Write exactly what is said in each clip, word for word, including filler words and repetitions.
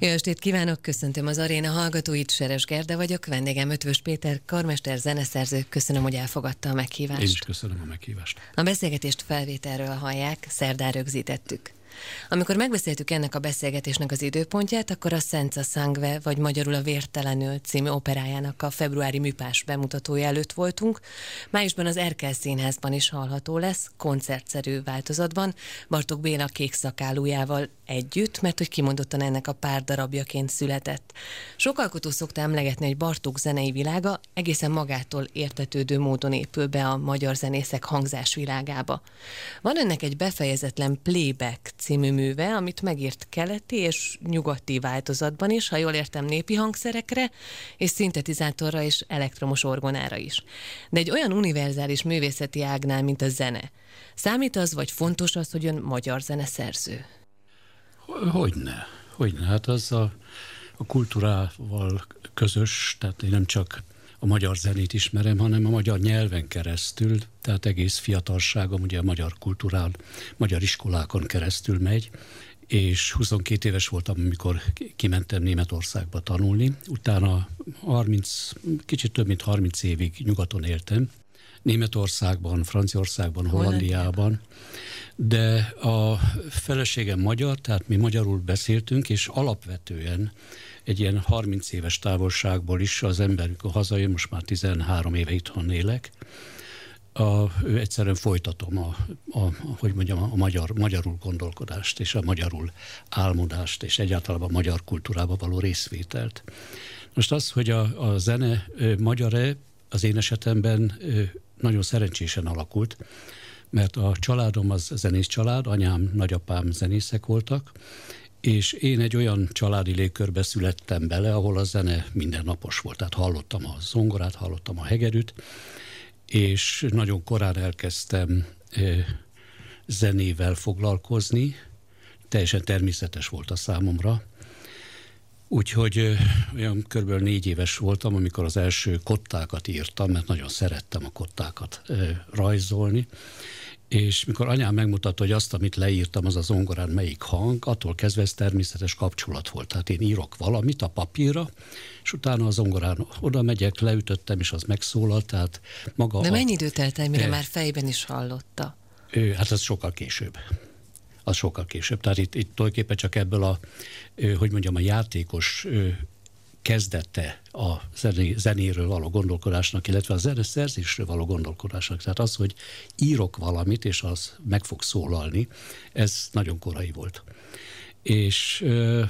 Jó estét kívánok, köszöntöm az aréna hallgatóit, Seres Gerda vagyok, vendégem Ötvös Péter, karmester, zeneszerző, köszönöm, hogy elfogadta a meghívást. Én is köszönöm a meghívást. A beszélgetést felvételről hallják, szerdán rögzítettük. Amikor megbeszéltük ennek a beszélgetésnek az időpontját, akkor a Senza Sangue, vagy magyarul a Vértelenül című operájának a februári műpás bemutatója előtt voltunk. Májusban az Erkel Színházban is hallható lesz, koncertszerű változatban, Bartók Béla kék szakálújával együtt, mert hogy kimondottan ennek a pár darabjaként született. Sok alkotó szokta emlegetni, hogy Bartók zenei világa egészen magától értetődő módon épül be a magyar zenészek hangzásvilágába. Van ennek egy befejezetlen Playback című műve, amit megírt keleti és nyugati változatban is, ha jól értem, népi hangszerekre, és szintetizátorra és elektromos orgonára is. De egy olyan univerzális művészeti ágnál, mint a zene. Számít az, vagy fontos az, hogy ön magyar zeneszerző? Hogyne, hogyne. Hát az a, a kultúrával közös, tehát én nem csak a magyar zenét ismerem, hanem a magyar nyelven keresztül, tehát egész fiatalságom ugye a magyar kultúrán, magyar iskolákon keresztül megy, és huszonkét éves voltam, amikor kimentem Németországba tanulni. Utána harminc, kicsit több mint harminc évig nyugaton éltem. Németországban, Franciaországban, Hollandiában, de a feleségem magyar, tehát mi magyarul beszéltünk, és alapvetően egy ilyen harminc éves távolságból is az ember, amikor hazajön, most már tizenhárom éve itthon élek, a, egyszerűen folytatom a, a, hogy mondjam, a magyar, magyarul gondolkodást, és a magyarul álmodást, és egyáltalán a magyar kultúrába való részvételt. Most az, hogy a, a zene magyar-e, az én esetemben nagyon szerencsésen alakult, mert a családom az zenész család, anyám, nagyapám zenészek voltak, és én egy olyan családi légkörbe születtem bele, ahol a zene mindennapos volt. Tehát hallottam a zongorát, hallottam a hegedűt, és nagyon korán elkezdtem zenével foglalkozni, teljesen természetes volt a számomra. Úgyhogy olyan körülbelül négy éves voltam, amikor az első kottákat írtam, mert nagyon szerettem a kottákat rajzolni, és mikor anyám megmutatta, hogy azt, amit leírtam, az a zongorán melyik hang, attól kezdve ez természetes kapcsolat volt. Tehát én írok valamit a papírra, és utána a zongorán oda megyek, leütöttem, és az megszólalt, tehát maga. De a... mennyi időt telt el, mire e... már fejben is hallotta? Hát ez sokkal később. Az sokkal később. Tehát itt, itt tulajdonképpen csak ebből a, hogy mondjam, a játékos kezdete a zené, zenéről való gondolkodásnak, illetve a zeneszerzésről való gondolkodásnak. Tehát az, hogy írok valamit, és az meg fog szólalni, ez nagyon korai volt. És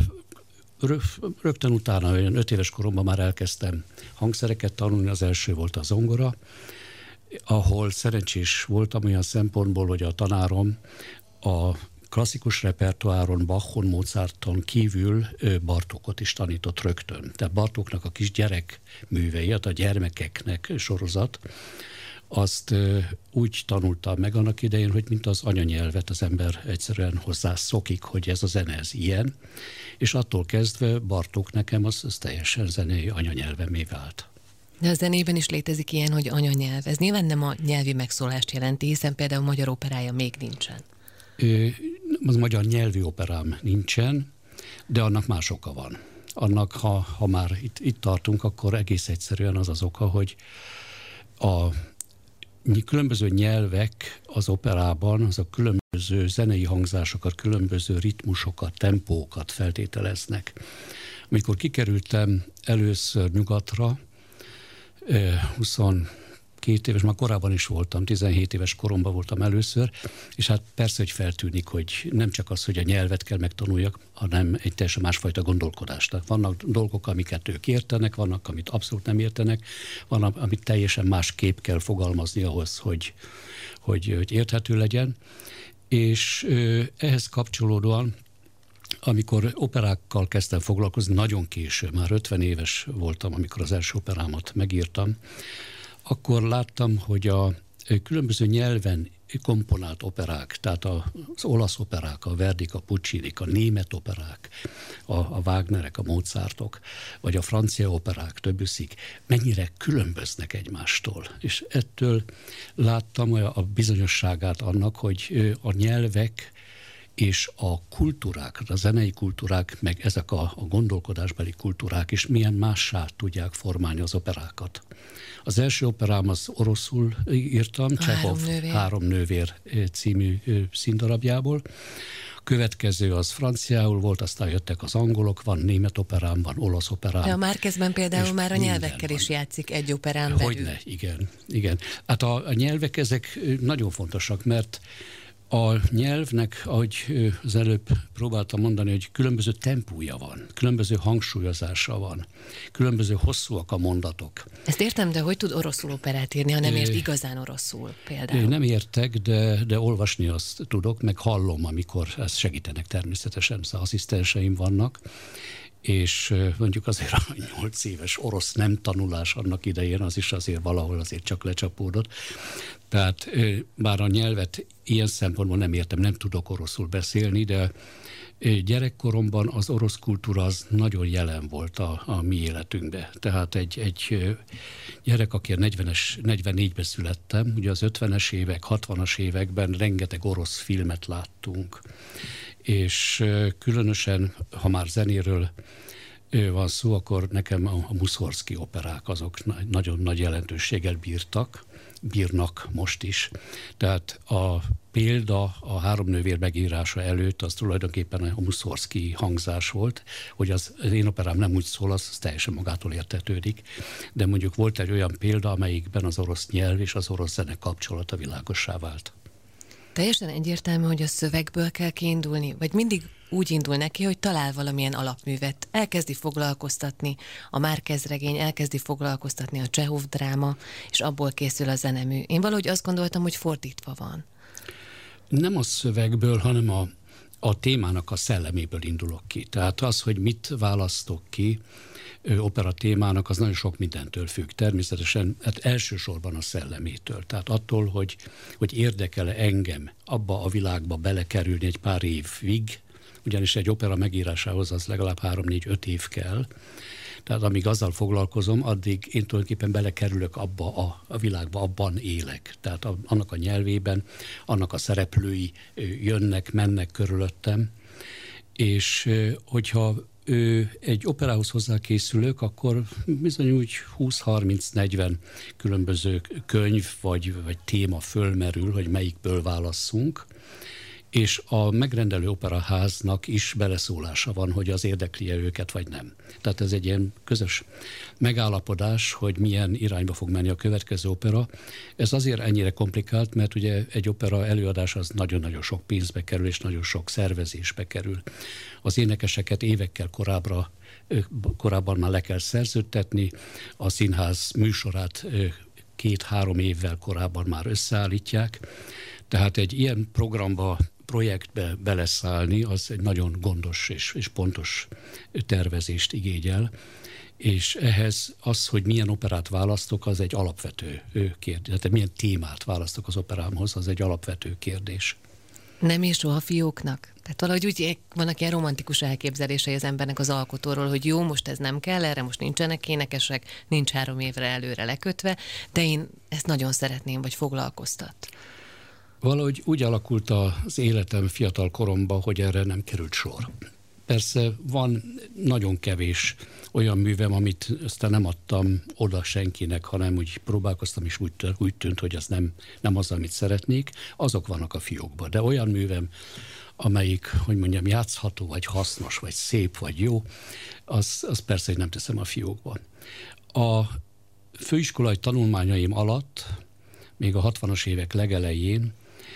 rögtön utána, olyan öt éves koromban már elkezdtem hangszereket tanulni, az első volt a zongora, ahol szerencsés voltam olyan szempontból, hogy a tanárom a klasszikus repertoáron, Bachon, Mozarton kívül Bartókot is tanított rögtön. Tehát Bartóknak a kis gyerek művei, a gyermekeknek sorozat, azt úgy tanultam meg annak idején, hogy mint az anyanyelvet az ember egyszerűen hozzá szokik, hogy ez a zene, ez ilyen, és attól kezdve Bartók nekem az, az teljesen zenei anyanyelvemé vált. De a zenében is létezik ilyen, hogy anyanyelv. Ez nyilván nem a nyelvi megszólást jelenti, hiszen például magyar operája még nincsen. Az magyar nyelvi operám nincsen, de annak más oka van. Annak, ha, ha már itt, itt tartunk, akkor egész egyszerűen az az oka, hogy a különböző nyelvek az operában, az a különböző zenei hangzásokat, különböző ritmusokat, tempókat feltételeznek. Amikor kikerültem először nyugatra, huszonkét éves, már korábban is voltam, tizenhét éves koromban voltam először, és hát persze, hogy feltűnik, hogy nem csak az, hogy a nyelvet kell megtanuljak, hanem egy teljesen másfajta gondolkodást. Vannak dolgok, amiket ők értenek, vannak, amit abszolút nem értenek, vannak, amit teljesen másképp kell fogalmazni ahhoz, hogy, hogy, hogy érthető legyen. És ehhez kapcsolódóan, amikor operákkal kezdtem foglalkozni, nagyon késő, már ötven éves voltam, amikor az első operámat megírtam, akkor láttam, hogy a különböző nyelven komponált operák, tehát az olasz operák, a Verdik, a Puccinik, a német operák, a, a Wagnerek, a Mozartok, vagy a francia operák, Debussyk, mennyire különböznek egymástól. És ettől láttam a bizonyosságát annak, hogy a nyelvek és a kultúrák, a zenei kultúrák, meg ezek a, a gondolkodásbeli kultúrák is milyen mássá tudják formálni az operákat. Az első operám az oroszul írtam, Csehov Három nővér című színdarabjából. Következő az franciául volt, aztán jöttek az angolok, van német operám, van olasz operám. De a Márquezben például már a nyelvekkel is játszik egy operán belül. Hogyne, igen, igen. Hát a, a nyelvek ezek nagyon fontosak, mert a nyelvnek, ahogy az előbb próbáltam mondani, hogy különböző tempója van, különböző hangsúlyozása van, különböző hosszúak a mondatok. Ezt értem, de hogy tud oroszul operát írni, ha nem ért igazán oroszul például? Nem értek, de, de olvasni azt tudok, meg hallom, amikor ezt segítenek természetesen, az asszisztenseim vannak, és mondjuk azért a nyolc éves orosz nem tanulás annak idején, az is azért valahol azért csak lecsapódott. Tehát bár a nyelvet ilyen szempontból nem értem, nem tudok oroszul beszélni, de gyerekkoromban az orosz kultúra az nagyon jelen volt a, a mi életünkben. Tehát egy, egy gyerek, aki a negyvenes, negyvennégyben születtem, ugye az ötvenes évek, hatvanas években rengeteg orosz filmet láttunk. És különösen, ha már zenéről van szó, akkor nekem a Muszorszky operák azok nagyon nagy jelentőséggel bírtak, bírnak most is. Tehát a példa a Három nővér megírása előtt az tulajdonképpen a Muszorszky hangzás volt, hogy az, az én operám nem úgy szól, az, az teljesen magától értetődik, de mondjuk volt egy olyan példa, amelyikben az orosz nyelv és az orosz zene kapcsolata világossá vált. Teljesen egyértelmű, hogy a szövegből kell kiindulni, vagy mindig úgy indul neki, hogy talál valamilyen alapművet, elkezdi foglalkoztatni a Márquez regény, elkezdi foglalkoztatni a Csehov dráma, és abból készül a zenemű. Én valahogy azt gondoltam, hogy fordítva van. Nem a szövegből, hanem a, a témának a szelleméből indulok ki. Tehát az, hogy mit választok ki opera témának, az nagyon sok mindentől függ. Természetesen hát elsősorban a szellemétől. Tehát attól, hogy, hogy érdekel-e engem abba a világba belekerülni egy pár évig, ugyanis egy opera megírásához az legalább három, négy, öt év kell. Tehát amíg azzal foglalkozom, addig én tulajdonképpen belekerülök abba a, a világba, abban élek. Tehát a, annak a nyelvében, annak a szereplői jönnek, mennek körülöttem, és hogyha ő, egy operához hozzákészülök, akkor bizony úgy húsz, harminc, negyven különböző könyv vagy, vagy téma fölmerül, hogy melyikből válasszunk, és a megrendelő operaháznak is beleszólása van, hogy az érdekli-e őket, vagy nem. Tehát ez egy ilyen közös megállapodás, hogy milyen irányba fog menni a következő opera. Ez azért ennyire komplikált, mert ugye egy opera előadás az nagyon-nagyon sok pénzbe kerül, és nagyon sok szervezésbe kerül. Az énekeseket évekkel korábbra, korábban már le kell szerződtetni, a színház műsorát két-három évvel korábban már összeállítják. Tehát egy ilyen programba, projektbe beleszállni, az egy nagyon gondos és, és pontos tervezést igényel, és ehhez az, hogy milyen operát választok, az egy alapvető kérdés. Tehát milyen témát választok az operámhoz, az egy alapvető kérdés. Nem és soha fióknak? Tehát valahogy úgy vannak ilyen romantikus elképzelései az embernek az alkotóról, hogy jó, most ez nem kell, erre most nincsenek énekesek, nincs három évre előre lekötve, de én ezt nagyon szeretném, vagy foglalkoztat. Valahogy úgy alakult az életem fiatal koromban, hogy erre nem került sor. Persze van nagyon kevés olyan művem, amit aztán nem adtam oda senkinek, hanem úgy próbálkoztam, és úgy, úgy tűnt, hogy az nem, nem az, amit szeretnék. Azok vannak a fiókban. De olyan művem, amelyik, hogy mondjam, játszható, vagy hasznos, vagy szép, vagy jó, az, az persze, hogy nem teszem a fiókba. A főiskolai tanulmányaim alatt, még a hatvanas évek legelején,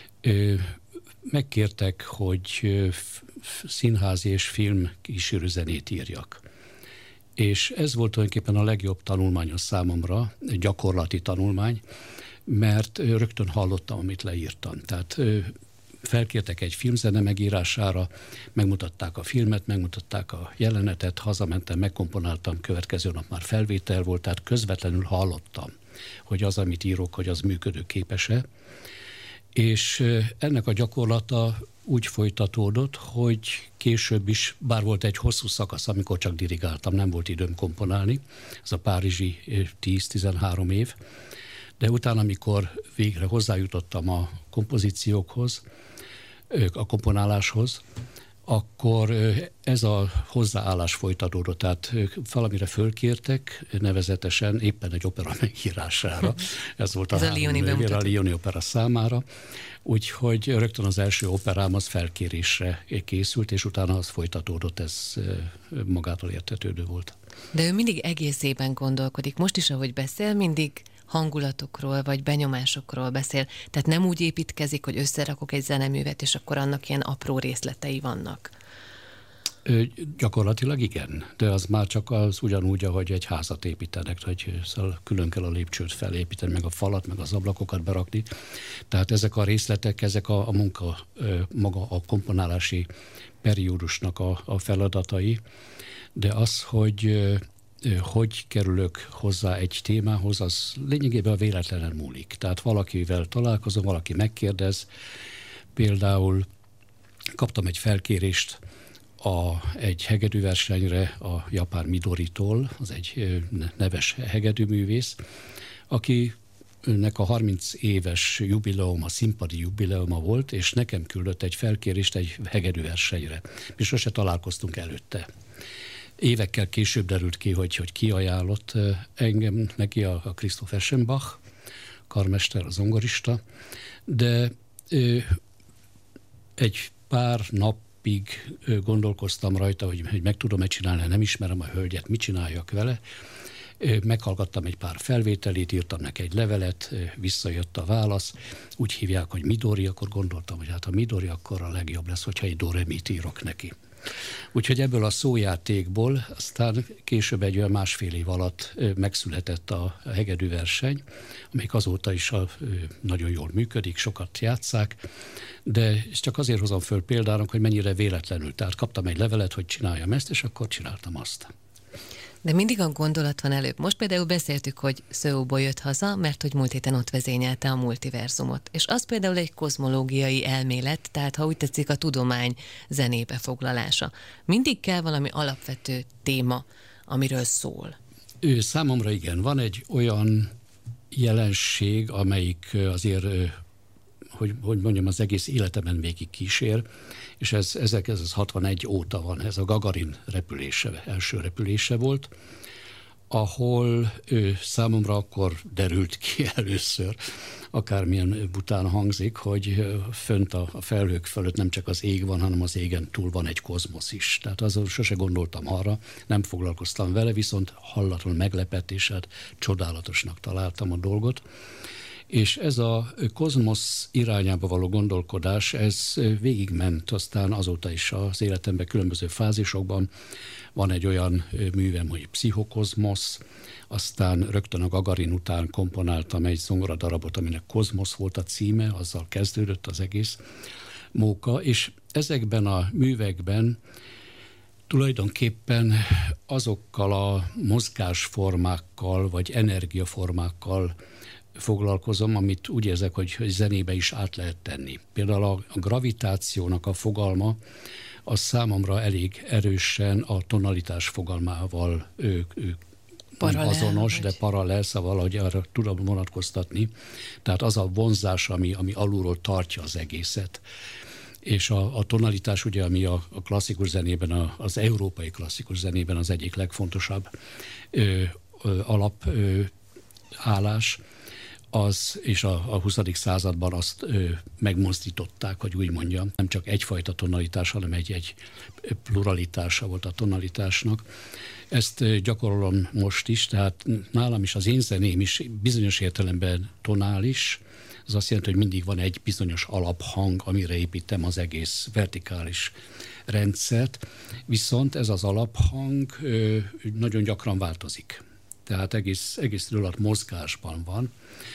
megkértek, hogy színházi és film kísérőzenét írjak. És ez volt tulajdonképpen a legjobb tanulmány a számomra, egy gyakorlati tanulmány, mert rögtön hallottam, amit leírtam. Tehát felkértek egy filmzene megírására, megmutatták a filmet, megmutatták a jelenetet, hazamentem, megkomponáltam, következő nap már felvétel volt, tehát közvetlenül hallottam, hogy az, amit írok, hogy az működőképes-e. És ennek a gyakorlata úgy folytatódott, hogy később is, bár volt egy hosszú szakasz, amikor csak dirigáltam, nem volt időm komponálni, ez a párizsi tíz-tizenhárom év, de utána, amikor végre hozzájutottam a kompozíciókhoz, a komponáláshoz, akkor ez a hozzáállás folytatódott, tehát ők valamire fölkértek, nevezetesen éppen egy opera megírására. Ez volt a, ez a Lioni bemutató. A Lioni opera számára. Úgyhogy rögtön az első operám az felkérésre készült, és utána az folytatódott, ez magától értetődő volt. De ő mindig egészében gondolkodik. Most is, ahogy beszél, mindig hangulatokról vagy benyomásokról beszél. Tehát nem úgy építkezik, hogy összerakok egy zeneművet, és akkor annak ilyen apró részletei vannak. Ö, gyakorlatilag igen, de az már csak az ugyanúgy, ahogy egy házat építenek, hogy szóval külön kell a lépcsőt felépíteni, meg a falat, meg az ablakokat berakni. Tehát ezek a részletek, ezek a, a munka, maga a komponálási periódusnak a, a feladatai, de az, hogy hogy kerülök hozzá egy témához, az lényegében a véletlenen múlik. Tehát valakivel találkozom, valaki megkérdez, például kaptam egy felkérést a, egy hegedűversenyre a japán Midoritól, az egy neves hegedűművész, akinek a harminc éves jubileuma, színpadi jubileuma volt, és nekem küldött egy felkérést egy hegedűversenyre. Mi sose találkoztunk előtte. Évekkel később derült ki, hogy, hogy ki ajánlott engem neki, a, a Christoph Eschenbach, karmester, a zongorista, de ö, egy pár napig ö, gondolkoztam rajta, hogy, hogy meg tudom-e csinálni, nem ismerem a hölgyet, mit csináljak vele. Ö, meghallgattam egy pár felvételét, írtam neki egy levelet, ö, visszajött a válasz, úgy hívják, hogy Midori, akkor gondoltam, hogy hát a Midori akkor a legjobb lesz, hogyha egy do-re-mit írok neki. Úgyhogy ebből a szójátékból aztán később egy olyan másfél év alatt megszületett a hegedűverseny, amelyik azóta is a, nagyon jól működik, sokat játsszák, de csak azért hozom föl példának, hogy mennyire véletlenül. Tehát kaptam egy levelet, hogy csináljam ezt, és akkor csináltam azt. De mindig a gondolat van előbb. Most például beszéltük, hogy Seoulból jött haza, mert hogy múlt héten ott vezényelte a multiverzumot. És az például egy kozmológiai elmélet, tehát ha úgy tetszik, a tudomány zenébe foglalása. Mindig kell valami alapvető téma, amiről szól. Ő, számomra igen. Van egy olyan jelenség, amelyik azért, hogy, hogy mondjam, az egész életemen végig kísér, és ez ezerkilencszázhatvanegy óta van, ez a Gagarin repülése, első repülése volt, ahol ő számomra akkor derült ki először, akármilyen bután hangzik, hogy fönt a felhők fölött nem csak az ég van, hanem az égen túl van egy kozmosz is. Tehát azon sose gondoltam arra, nem foglalkoztam vele, viszont hallatlanul meglepett, és hát csodálatosnak találtam a dolgot. És ez a kozmosz irányába való gondolkodás, ez végigment aztán azóta is az életemben különböző fázisokban. Van egy olyan művem, hogy Pszichokozmosz, aztán rögtön a Gagarin után komponáltam egy zongoradarabot, aminek Kozmosz volt a címe, azzal kezdődött az egész móka, és ezekben a művekben tulajdonképpen azokkal a mozgásformákkal, vagy energiaformákkal foglalkozom, amit úgy érzek, hogy zenébe is át lehet tenni. Például a gravitációnak a fogalma, az számomra elég erősen a tonalitás fogalmával ő, ő paralel, azonos, vagy? De paralel, szóval, hogy arra tudom vonatkoztatni. Tehát az a vonzás, ami, ami alulról tartja az egészet. És a, a tonalitás, ugye, ami a, a klasszikus zenében, a, az európai klasszikus zenében az egyik legfontosabb ö, ö, alap ö, állás, az, és a, a huszadik században azt ö, megmozdították, hogy úgy mondjam, nem csak egyfajta tonalitás, hanem egy, egy pluralitása volt a tonalitásnak. Ezt ö, gyakorolom most is, tehát nálam is az én zeném is bizonyos értelemben tonális. Ez azt jelenti, hogy mindig van egy bizonyos alaphang, amire építem az egész vertikális rendszert, viszont ez az alaphang ö, nagyon gyakran változik. Tehát egész, egész alatt mozgásban van.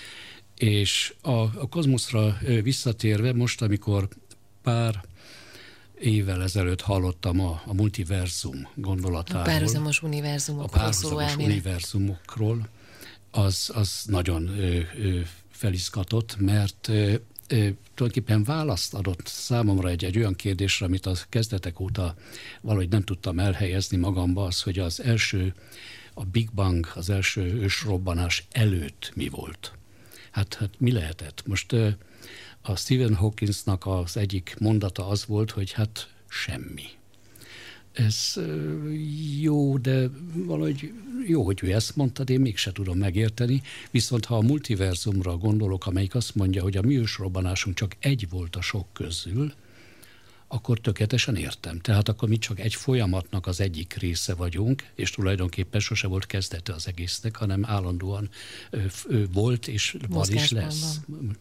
És a, a kozmoszra visszatérve, most, amikor pár évvel ezelőtt hallottam a, a multiverzum gondolatáról. A párhuzamos univerzumokról. A párhuzamos univerzumokról, az, az nagyon ö, ö, felizgatott, mert ö, ö, tulajdonképpen választ adott számomra egy, egy olyan kérdésre, amit a kezdetek óta valahogy nem tudtam elhelyezni magamba, az, hogy az első, a Big Bang, az első ősrobbanás előtt mi volt. Hát, hát mi lehetett? Most a Stephen Hawkinsnak az egyik mondata az volt, hogy hát semmi. Ez jó, de valahogy jó, hogy ő ezt mondta, de én mégse tudom megérteni. Viszont ha a multiverzumra gondolok, amelyik azt mondja, hogy a mi ősrobbanásunk csak egy volt a sok közül, akkor tökéletesen értem. Tehát akkor mi csak egy folyamatnak az egyik része vagyunk, és tulajdonképpen sose volt kezdete az egésznek, hanem állandóan ö, ö, volt, és van is lesz. Van.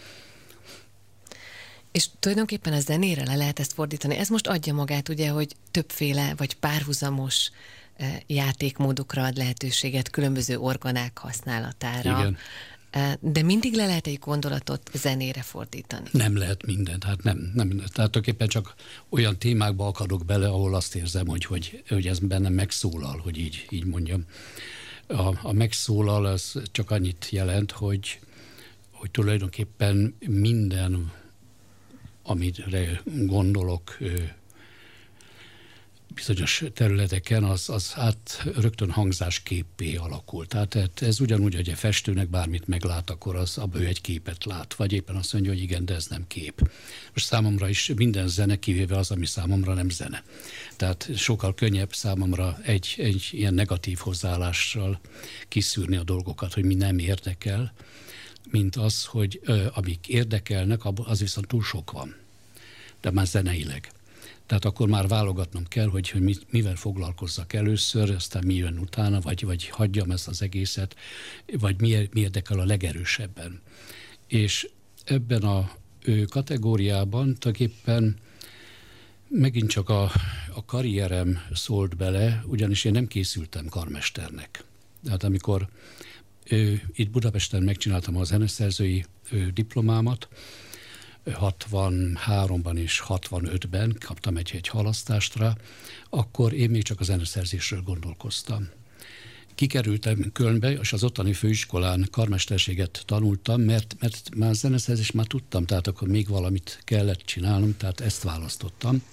És tulajdonképpen a zenére le lehet ezt fordítani. Ez most adja magát, ugye, hogy többféle vagy párhuzamos játékmódokra ad lehetőséget, különböző orgonák használatára. Igen. De mindig le lehet egy gondolatot zenére fordítani? Nem lehet mindent, hát nem. nem tehát tulajdonképpen csak olyan témákba akadok bele, ahol azt érzem, hogy, hogy, hogy ez bennem megszólal, hogy így, így mondjam. A, a megszólal az csak annyit jelent, hogy, hogy tulajdonképpen minden, amire gondolok bizonyos területeken, az, az hát rögtön hangzásképpé alakul. Tehát ez ugyanúgy, hogy a festőnek bármit meglát, akkor az abban ő egy képet lát, vagy éppen azt mondja, hogy igen, de ez nem kép. Most számomra is minden zene, kivéve az, ami számomra nem zene. Tehát sokkal könnyebb számomra egy, egy ilyen negatív hozzáállással kiszűrni a dolgokat, hogy mi nem érdekel, mint az, hogy ö, amik érdekelnek, az viszont túl sok van. De már zeneileg. Tehát akkor már válogatnom kell, hogy, hogy mivel foglalkozzak először, aztán mi jön utána, vagy, vagy hagyjam ezt az egészet, vagy mi, mi érdekel a legerősebben. És ebben a ő, kategóriában tulajdonképpen megint csak a, a karrierem szólt bele, ugyanis én nem készültem karmesternek. Tehát amikor ő, itt Budapesten megcsináltam a zeneszerzői ő, diplomámat, hatvanháromban és hatvanötben kaptam egy, egy halasztást rá, akkor én még csak a zeneszerzésről gondolkoztam. Kikerültem Kölnbe, és az ottani főiskolán karmesterséget tanultam, mert, mert már zeneszerzést már tudtam, tehát akkor még valamit kellett csinálnom, tehát ezt választottam.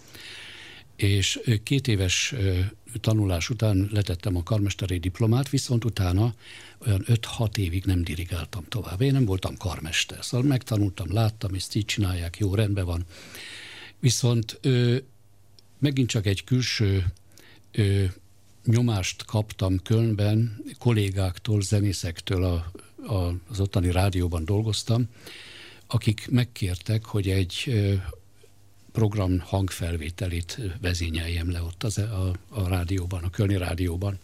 És két éves tanulás után letettem a karmesteri diplomát, viszont utána olyan öt-hat évig nem dirigáltam tovább. Én nem voltam karmester, szóval megtanultam, láttam, ezt így csinálják, jó, rendben van. Viszont ö, megint csak egy külső ö, nyomást kaptam Kölnben, kollégáktól, zenészektől, a, a, az ottani rádióban dolgoztam, akik megkértek, hogy egy ö, program hangfelvételét vezényeljem le ott az, a, a rádióban, a kölni rádióban.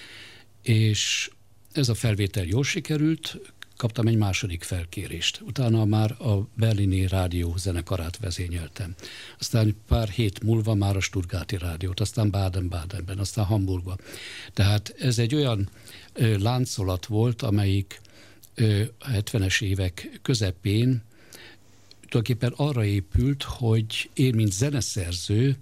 És ez a felvétel jól sikerült, kaptam egy második felkérést. Utána már a berlini rádió zenekarát vezényeltem. Aztán pár hét múlva már a Stuttgarti rádiót, aztán Baden-Badenben, aztán Hamburgban. Tehát ez egy olyan ö, láncolat volt, amelyik ö, a hetvenes évek közepén tulajdonképpen arra épült, hogy én, mint zeneszerző,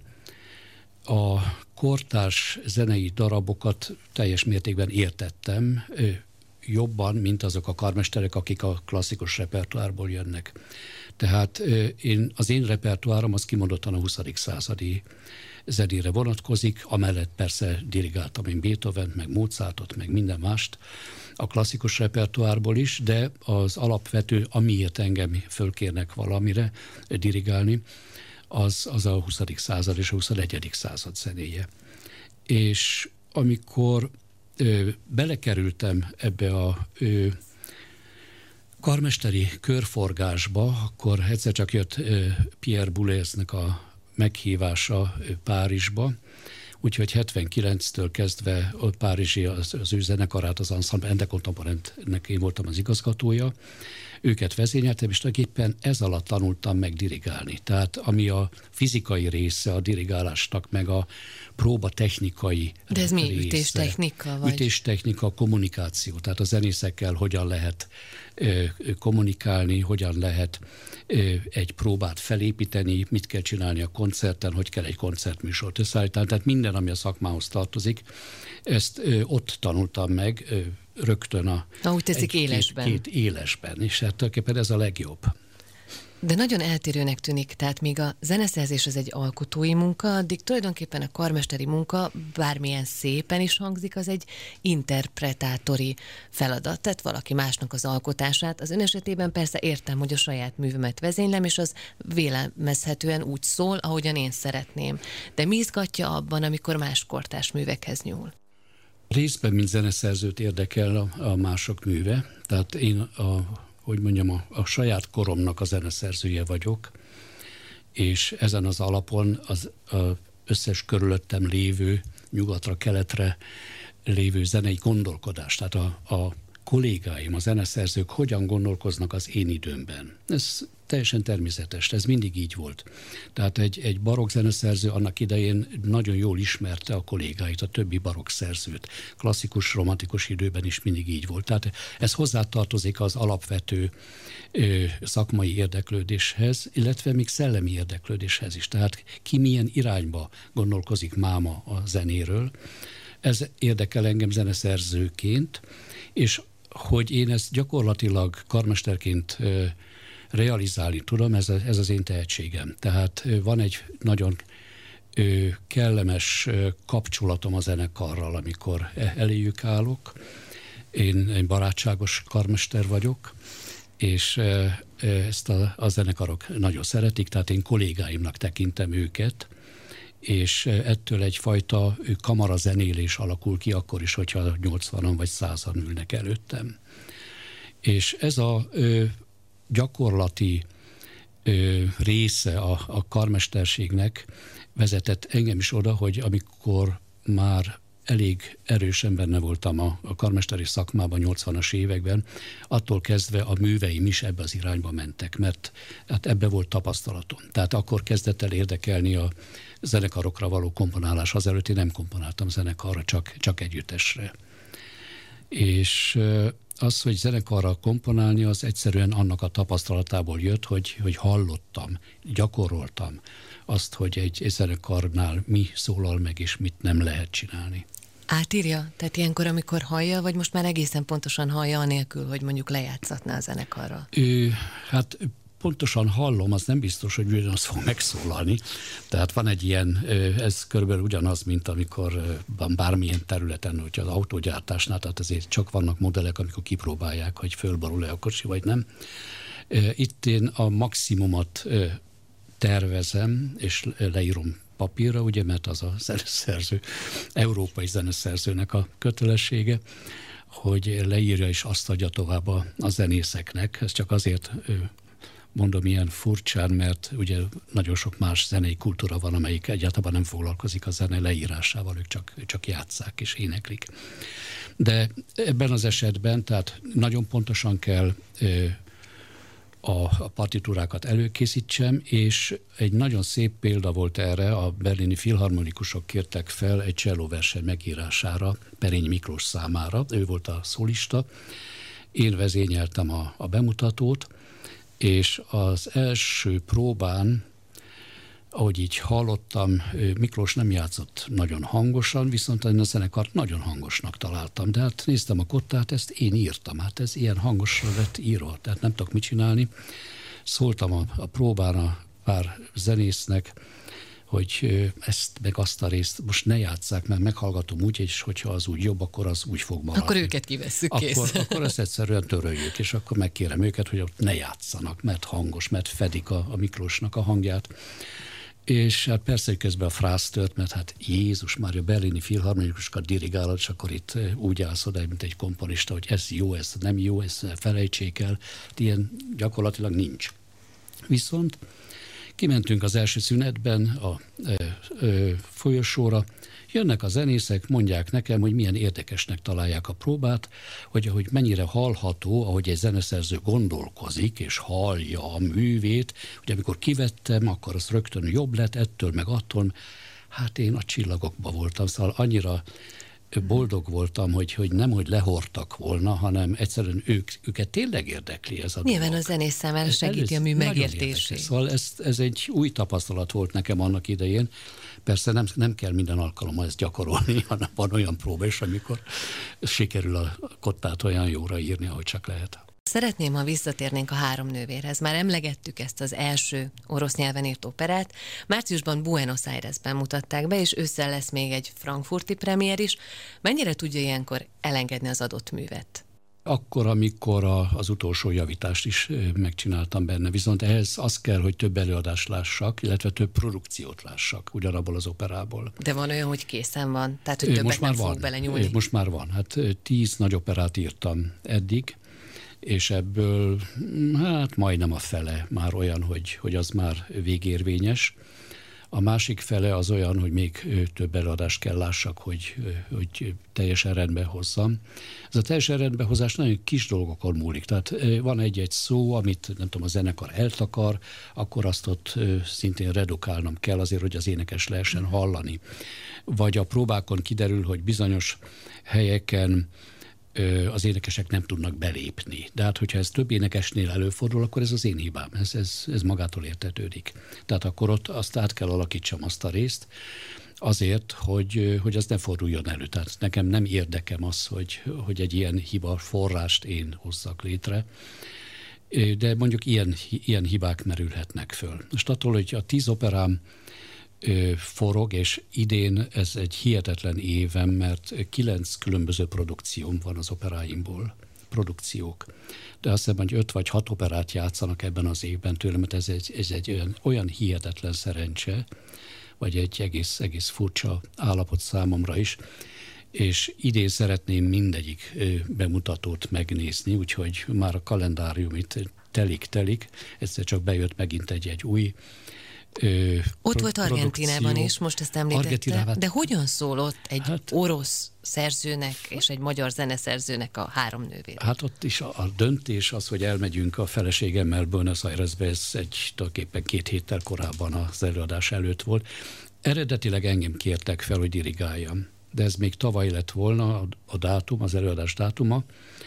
a kortárs zenei darabokat teljes mértékben értettem, jobban, mint azok a karmesterek, akik a klasszikus repertoárból jönnek. Tehát én, az én repertoárom az kimondottan a huszadik századi zenére vonatkozik, amellett persze dirigáltam én Beethovent, meg Mozartot, meg minden mást a klasszikus repertoárból is, de az alapvető, amiért engem fölkérnek valamire dirigálni, az, az a huszadik század és a huszonegyedik század zenéje. És amikor ö, belekerültem ebbe a ö, karmesteri körforgásba, akkor egyszer csak jött ö, Pierre Bouleznek a meghívása Párizsba, úgyhogy hetvenkilenctől kezdve ott Párizsi az, az ő zenekarát, az Ensemble Ende Contemporaine-nek én voltam az igazgatója, őket vezényeltem, és tulajdonképpen ez alatt tanultam meg dirigálni. Tehát ami a fizikai része a dirigálásnak, meg a próbatechnikai De ez része. mi? Ütéstechnika? Vagy? Ütéstechnika, kommunikáció. Tehát a zenészekkel hogyan lehet ö, kommunikálni, hogyan lehet ö, egy próbát felépíteni, mit kell csinálni a koncerten, hogy kell egy koncertműsort összeállítani. Tehát minden, ami a szakmához tartozik, ezt ö, ott tanultam meg, ö, rögtön a... Na, úgy teszik egy, élesben. Két, két élesben, és hát tulajdonképpen ez a legjobb. De nagyon eltérőnek tűnik, tehát míg a zeneszerzés az egy alkotói munka, addig tulajdonképpen a karmesteri munka, bármilyen szépen is hangzik, az egy interpretátori feladat, tehát valaki másnak az alkotását. Az ön esetében persze értem, hogy a saját művemet vezénylem, és az vélelmezhetően úgy szól, ahogyan én szeretném. De mi izgatja abban, amikor más kortárs művekhez nyúl? Részben, mint zeneszerzőt érdekel a, a mások műve, tehát én a hogy mondjam, a, a saját koromnak a zeneszerzője vagyok, és ezen az alapon az a összes körülöttem lévő, nyugatra, keletre lévő zenei gondolkodás, tehát a, a kollégáim, a zeneszerzők hogyan gondolkoznak az én időmben. Ez teljesen természetes, ez mindig így volt. Tehát egy, egy barokk zeneszerző annak idején nagyon jól ismerte a kollégáit, a többi barokk szerzőt. Klasszikus, romantikus időben is mindig így volt. Tehát ez hozzátartozik az alapvető ö, szakmai érdeklődéshez, illetve még szellemi érdeklődéshez is. Tehát ki milyen irányba gondolkozik máma a zenéről. Ez érdekel engem zeneszerzőként, és hogy én ezt gyakorlatilag karmesterként ö, realizálni tudom, ez, a, ez az én tehetségem. Tehát van egy nagyon ö, kellemes ö, kapcsolatom a zenekarral, amikor eléjük állok. Én egy barátságos karmester vagyok, és ö, ezt a, a zenekarok nagyon szeretik, tehát én kollégáimnak tekintem őket, és ettől egyfajta kamarazenélés alakul ki, akkor is, hogyha nyolcvanan vagy százan ülnek előttem. És ez a ö, gyakorlati ö, része a, a karmesterségnek vezetett engem is oda, hogy amikor már elég erősen benne voltam a, a karmesteri szakmában nyolcvanas években, attól kezdve a műveim is ebbe az irányba mentek, mert hát ebbe volt tapasztalatom. Tehát akkor kezdett el érdekelni a zenekarokra való komponálás. Azelőtt én nem komponáltam zenekarra, csak, csak együttesre. És az, hogy zenekarra komponálni, az egyszerűen annak a tapasztalatából jött, hogy, hogy hallottam, gyakoroltam azt, hogy egy zenekarnál mi szólal meg, és mit nem lehet csinálni. Átírja? Tehát ilyenkor, amikor hallja, vagy most már egészen pontosan hallja, anélkül, hogy mondjuk lejátszatná a zenekarra? Ő, hát pontosan hallom, az nem biztos, hogy ugyanaz fog megszólalni. Tehát van egy ilyen, ez körülbelül ugyanaz, mint amikor van bármilyen területen, hogy az autógyártásnál, tehát azért csak vannak modellek, amikor kipróbálják, hogy fölborul-e a kocsi, vagy nem. Itt én a maximumot tervezem, és leírom papírra, ugye, mert az a zeneszerző, európai zeneszerzőnek a kötelessége, hogy leírja és azt adja tovább a, a zenészeknek. Ez csak azért mondom ilyen furcsán, mert ugye nagyon sok más zenei kultúra van, amelyik egyáltalán nem foglalkozik a zene leírásával, ők csak, csak játsszák és éneklik. De ebben az esetben, tehát nagyon pontosan kell a, a partitúrákat előkészítsem, és egy nagyon szép példa volt erre, a berlini filharmonikusok kértek fel egy csellóverseny megírására, Perény Miklós számára, ő volt a szólista, én vezényeltem a, a bemutatót, és az első próbán, ahogy így hallottam, Miklós nem játszott nagyon hangosan, viszont én a zenekart nagyon hangosnak találtam. De hát néztem a kottát, ezt én írtam, hát ez ilyen hangosra lett írva, tehát nem tudok mit csinálni. Szóltam a, a próbán a pár zenésznek, hogy ezt meg azt a részt most ne játsszák, mert meghallgatom úgy, és hogyha az úgy jobb, akkor az úgy fog maradni. Akkor őket kivesszük, kész. Akkor, akkor ezt egyszerűen töröljük, és akkor megkérem őket, hogy ott ne játszanak, mert hangos, mert fedik a, a Miklósnak a hangját. És hát persze, hogy közben a frász tört, mert hát Jézus már a berlini filharmonikusokat dirigálod, és akkor itt úgy állsz oda, mint egy komponista, hogy ez jó, ez nem jó, ez felejtsék el. Ilyen gyakorlatilag nincs. Viszont kimentünk az első szünetben a ö, ö, folyosóra, jönnek a zenészek, mondják nekem, hogy milyen érdekesnek találják a próbát, hogy ahogy mennyire hallható, ahogy egy zeneszerző gondolkozik és hallja a művét, hogy amikor kivettem, akkor az rögtön jobb lett, ettől meg attól. Hát én a csillagokba voltam, szóval annyira boldog voltam, hogy, hogy nem, hogy lehortak volna, hanem egyszerűen ők, őket tényleg érdekli ez a Nyilván dolog. a zenész számára segíti a mű megértését. Szóval ez, ez egy új tapasztalat volt nekem annak idején. Persze nem, nem kell minden alkalommal ezt gyakorolni, hanem van olyan próba is, amikor sikerül a kottát olyan jóra írni, ahogy csak lehet. Szeretném, ha visszatérnénk a Három nővérhez. Már emlegettük ezt az első orosz nyelven írt operát. Márciusban Buenos Airesben mutatták be, és ősszel lesz még egy frankfurti premier is. Mennyire tudja ilyenkor elengedni az adott művet? Akkor, amikor a, az utolsó javítást is megcsináltam benne, viszont ehhez az kell, hogy több előadást lássak, illetve több produkciót lássak ugyanabból az operából. De van olyan, hogy készen van? Tehát, hogy többet most már nem van. fogok belenyúlni? Most már van. Hát tíz nagy operát írtam eddig, és ebből hát majdnem a fele már olyan, hogy, hogy az már végérvényes. A másik fele az olyan, hogy még több előadást kell lássak, hogy, hogy teljesen rendbe hozzam. Ez a teljesen rendbehozás nagyon kis dolgokon múlik. Tehát van egy-egy szó, amit nem tudom, a zenekar eltakar, akkor azt ott szintén redukálnom kell azért, hogy az énekes lehessen hallani. Vagy a próbákon kiderül, hogy bizonyos helyeken az énekesek nem tudnak belépni. De hát, hogyha ez több énekesnél előfordul, akkor ez az én hibám. Ez, ez, ez magától értetődik. Tehát akkor ott azt át kell alakítsam azt a részt, azért, hogy, hogy az ne forduljon elő. Tehát nekem nem érdekem az, hogy, hogy egy ilyen hiba forrást én hozzak létre, de mondjuk ilyen, ilyen hibák merülhetnek föl. Most attól, hogy a tíz operám forog, és idén ez egy hihetetlen évem, mert kilenc különböző produkcióm van az operáimból, produkciók. De azt hiszem, hogy öt vagy hat operát játszanak ebben az évben tőlem, mert ez egy, ez egy olyan, olyan hihetetlen szerencse, vagy egy egész, egész furcsa állapot számomra is, és idén szeretném mindegyik bemutatót megnézni, úgyhogy már a kalendárium itt telik-telik, egyszer csak bejött megint egy-egy új Ö, ott pro- volt Argentínában is, most ezt említette, de hogyan szól ott egy hát, orosz szerzőnek és egy magyar zeneszerzőnek a Három nővér? Hát ott is a, a döntés az, hogy elmegyünk a feleségemmel Buenos Airesbe, ez egy tulajdonképpen két héttel korábban az előadás előtt volt. Eredetileg engem kértek fel, hogy dirigáljam, de ez még tavaly lett volna a, a dátum, az előadás dátuma,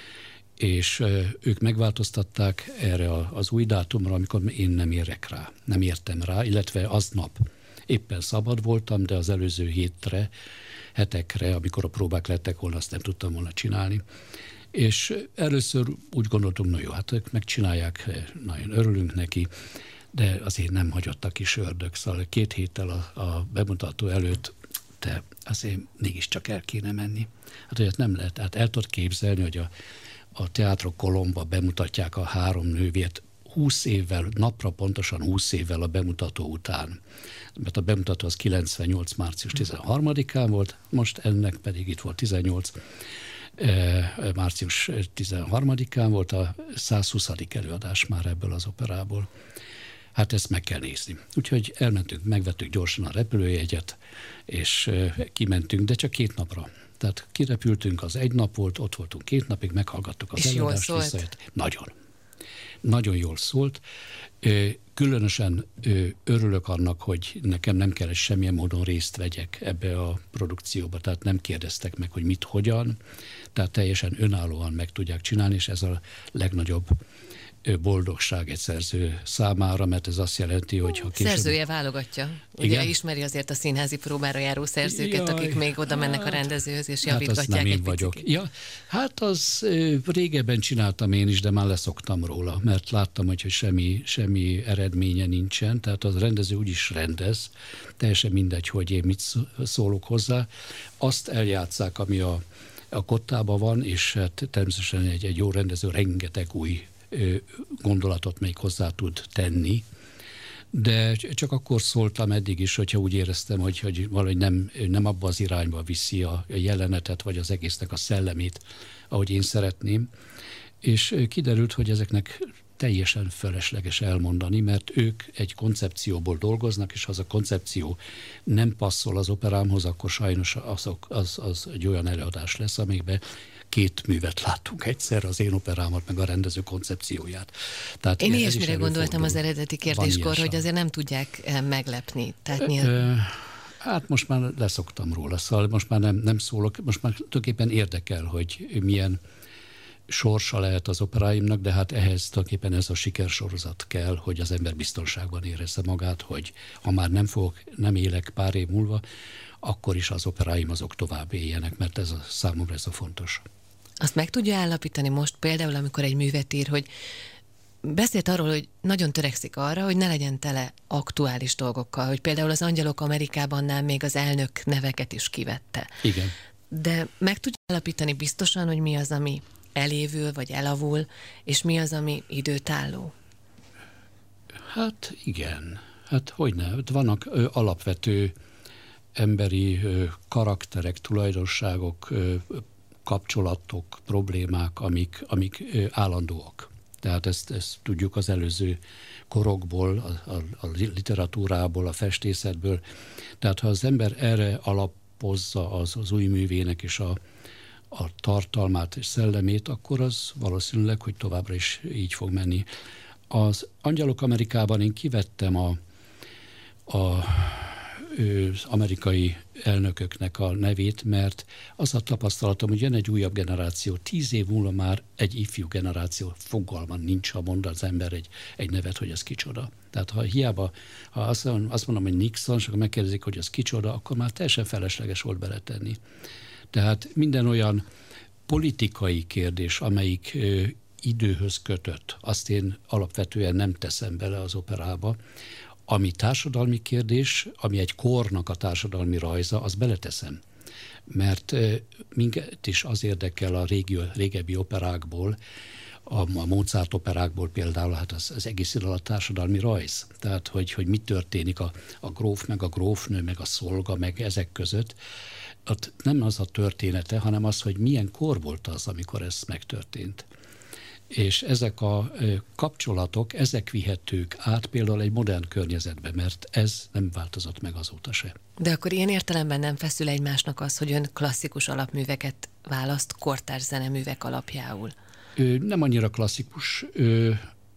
és ők megváltoztatták erre az új dátumra, amikor én nem érek rá, nem értem rá, illetve aznap éppen szabad voltam, de az előző hétre, hetekre, amikor a próbák lettek volna, azt nem tudtam volna csinálni. És először úgy gondoltunk, na jó, hát ők megcsinálják, nagyon örülünk neki, de azért nem hagyottak is ördög, szóval két héttel a, a bemutató előtt, de azért mégiscsak el kéne menni. Hát olyat nem lehet, hát el tudod képzelni, hogy a a Teatro Colomba bemutatják a Három nővért húsz évvel, napra pontosan húsz évvel a bemutató után. Mert a bemutató az kilencvennyolc március tizenharmadikán volt, most ennek pedig itt volt tizennyolc március tizenharmadikán volt a százhuszadik előadás már ebből az operából. Hát ezt meg kell nézni. Úgyhogy elmentünk, megvettük gyorsan a repülőjegyet, és kimentünk, de csak két napra. Tehát kirepültünk, az egy nap volt, ott voltunk két napig, meghallgattuk az előadást, visszajött. Nagyon. Nagyon jól szólt. Különösen örülök annak, hogy nekem nem kellett semmilyen módon részt vegyek ebbe a produkcióba, tehát nem kérdeztek meg, hogy mit, hogyan, tehát teljesen önállóan meg tudják csinálni, és ez a legnagyobb boldogság egy szerző számára, mert ez azt jelenti, hogy ha később... Szerzője válogatja. Ugye igen? Ismeri azért a színházi próbára járó szerzőket, Jaj, akik még oda mennek hát, a rendezőhöz, és javítgatják hát egy én vagyok. Ja, hát az régebben csináltam én is, de már leszoktam róla, mert láttam, hogy semmi, semmi eredménye nincsen, tehát az rendező úgyis rendez, teljesen mindegy, hogy én mit szólok hozzá. Azt eljátszák, ami a, a kottában van, és hát természetesen egy, egy jó rendező rengeteg új gondolatot még hozzá tud tenni, de csak akkor szóltam eddig is, hogyha úgy éreztem, hogy, hogy valahogy nem, nem abba az irányba viszi a jelenetet, vagy az egésznek a szellemét, ahogy én szeretném, és kiderült, hogy ezeknek teljesen felesleges elmondani, mert ők egy koncepcióból dolgoznak, és ha az a koncepció nem passzol az operámhoz, akkor sajnos az, az, az egy olyan előadás lesz, amikben két művet láttunk egyszer, az én operámat, meg a rendező koncepcióját. Tehát én ilyesmire gondoltam az eredeti kérdéskor, hogy azért nem tudják meglepni. Tehát nyilván... Hát most már leszoktam róla, szóval most már nem, nem szólok, most már tulajdonképpen érdekel, hogy milyen sorsa lehet az operáimnak, de hát ehhez tulajdonképpen ez a sikersorozat kell, hogy az ember biztonságban érezze magát, hogy ha már nem fogok, nem élek pár év múlva, akkor is az operáim azok tovább éljenek, mert ez a számomra ez a fontos. Azt meg tudja állapítani most például, amikor egy művet ír, hogy beszélt arról, hogy nagyon törekszik arra, hogy ne legyen tele aktuális dolgokkal, hogy például az Angyalok Amerikában még az elnök neveket is kivette. Igen. De meg tudja állapítani biztosan, hogy mi az, ami elévül vagy elavul, és mi az, ami időtálló? Hát igen. Hát hogyne. Vannak ö, alapvető emberi ö, karakterek, tulajdonságok, ö, kapcsolatok, problémák, amik, amik ö, állandóak. Tehát ezt, ezt tudjuk az előző korokból, a, a, a literatúrából, a festészetből. Tehát ha az ember erre alapozza az, az új művének és a, a tartalmát és szellemét, akkor az valószínűleg, hogy továbbra is így fog menni. Az Angyalok Amerikában én kivettem a, a az amerikai elnököknek a nevét, mert az a tapasztalatom, hogy jön egy újabb generáció, tíz év múlva már egy ifjú generáció fogalma nincs, ha mond az ember egy, egy nevet, hogy ez kicsoda. Tehát ha hiába, ha azt, azt mondom, hogy Nixon, és akkor megkérdezik, hogy ez kicsoda, akkor már teljesen felesleges volt beletenni. Tehát minden olyan politikai kérdés, amelyik ö, időhöz kötött, azt én alapvetően nem teszem bele az operába. Ami társadalmi kérdés, ami egy kornak a társadalmi rajza, az beleteszem. Mert minket is az érdekel a régi, régebbi operákból, a, a Mozart operákból például, hát az, az egész idő a társadalmi rajz. Tehát, hogy, hogy mi történik a, a gróf, meg a grófnő, meg a szolga, meg ezek között. Ott nem az a története, hanem az, hogy milyen kor volt az, amikor ez megtörtént. És ezek a kapcsolatok, ezek vihetők át például egy modern környezetbe, mert ez nem változott meg azóta se. De akkor ilyen értelemben nem feszül egymásnak az, hogy ön klasszikus alapműveket választ kortárs zeneművek alapjául? Ö, nem annyira klasszikus, ö,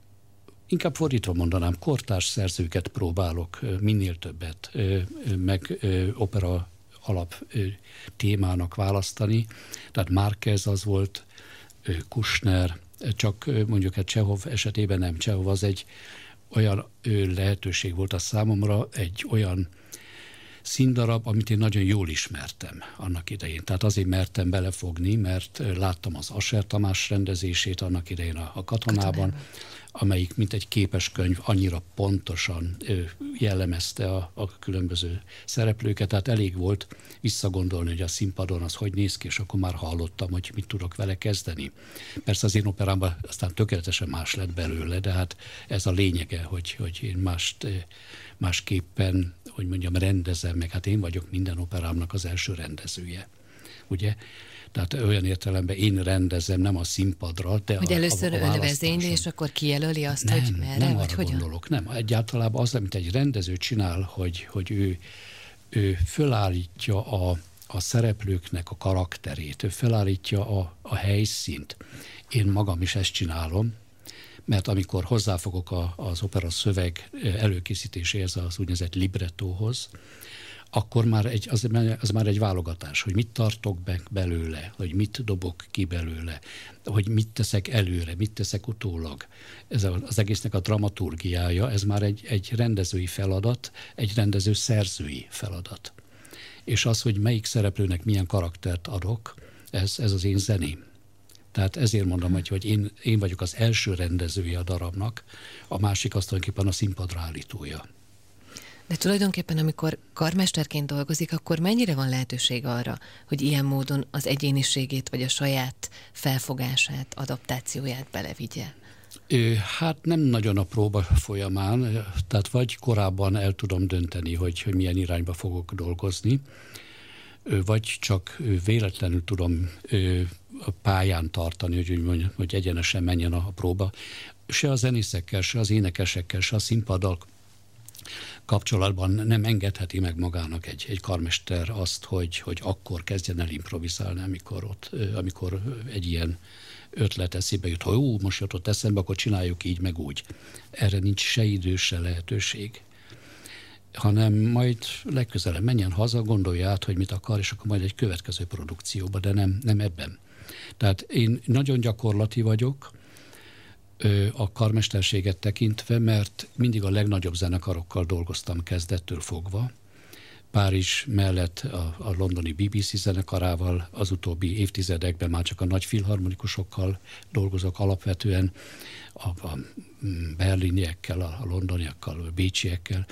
inkább fordítva mondanám, kortárs szerzőket próbálok ö, minél többet, ö, meg ö, opera alap ö, témának választani. Tehát Márquez az volt, ö, Kushner, csak mondjuk egy Csehov esetében nem. Csehov az egy olyan lehetőség volt a számomra, egy olyan színdarab, amit én nagyon jól ismertem annak idején. Tehát azért mertem belefogni, mert láttam az Asser Tamás rendezését annak idején a, a Katonában, Katonában, amelyik mint egy képeskönyv annyira pontosan jellemezte a, a különböző szereplőket, tehát elég volt visszagondolni, hogy a színpadon az hogy néz ki, és akkor már hallottam, hogy mit tudok vele kezdeni. Persze az én operámban aztán tökéletesen más lett belőle, de hát ez a lényege, hogy, hogy én mást, másképpen, hogy mondjam, rendezem, meg hát én vagyok minden operámnak az első rendezője, ugye? Tehát olyan értelemben én rendezem, nem a színpadra, de hogy a, először a, a ön vezényli, és akkor kijelöli azt, nem, hogy merre, nem vagy arra hogyan? gondolok, nem. Egyáltalában az, amit egy rendező csinál, hogy, hogy ő, ő fölállítja a, a szereplőknek a karakterét, ő fölállítja a, a helyszínt. Én magam is ezt csinálom, mert amikor hozzáfogok a, az opera szöveg előkészítéséhez, az úgynevezett librettóhoz, akkor már egy, az, az már egy válogatás, hogy mit tartok be belőle, hogy mit dobok ki belőle, hogy mit teszek előre, mit teszek utólag. Ez az egésznek a dramaturgiája, ez már egy, egy rendezői feladat, egy rendező szerzői feladat. És az, hogy melyik szereplőnek milyen karaktert adok, ez, ez az én zeném. Tehát ezért mondom, hogy, hogy én, én vagyok az első rendezője a darabnak, a másik azt tulajdonképpen a színpadra állítója. De tulajdonképpen, amikor karmesterként dolgozik, akkor mennyire van lehetőség arra, hogy ilyen módon az egyéniségét, vagy a saját felfogását, adaptációját belevigye? Hát nem nagyon a próba folyamán, tehát vagy korábban el tudom dönteni, hogy, hogy milyen irányba fogok dolgozni, vagy csak véletlenül tudom a pályán tartani, hogy, hogy, hogy egyenesen menjen a próba. Se a zenészekkel, se az énekesekkel, se a színpaddal kapcsolatban nem engedheti meg magának egy, egy karmester azt, hogy, hogy akkor kezdjen el improvizálni, amikor, ott, amikor egy ilyen ötlet eszébe jut, hogy ó, most jutott eszembe, akkor csináljuk így, meg úgy. Erre nincs se idő, se lehetőség. Hanem majd legközelebb menjen haza, gondolja át, hogy mit akar, és akkor majd egy következő produkcióba, de nem, nem ebben. Tehát én nagyon gyakorlati vagyok, a karmesterséget tekintve, mert mindig a legnagyobb zenekarokkal dolgoztam kezdettől fogva. Párizs mellett a, a londoni bé bé cé zenekarával, az utóbbi évtizedekben már csak a nagy filharmonikusokkal dolgozok alapvetően, a, a berliniekkel, a londoniakkal, a bécsiekkel,